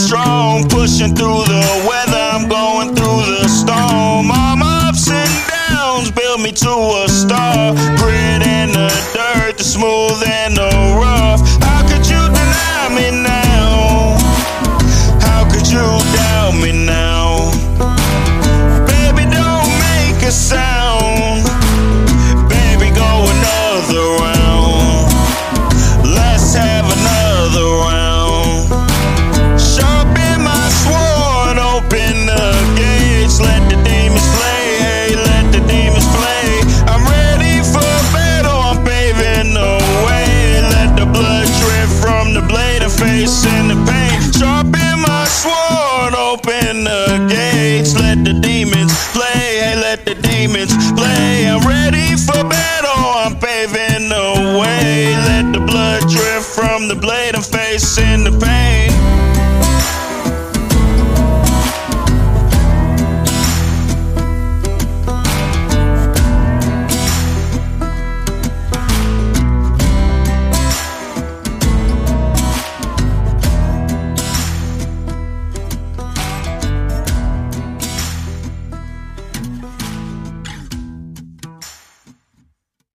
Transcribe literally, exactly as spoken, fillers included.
strong, pushing through the weather, I'm going through the storm. All my ups and downs build me to a star. Grit and the dirt, the smooth and the rough. How could you deny me now? How could you doubt me now? Baby, don't make a sound. Baby, go another round. Let's have another round. Sharpen my sword, open the gates. Let the demons play, hey, let the demons play. I'm ready for battle, I'm paving the way. Let the blood drip from the blade, I'm facing the pain. Sharpen my sword, open the gates. Let the demons play, hey, let the demons play. I'm ready for battle, I'm paving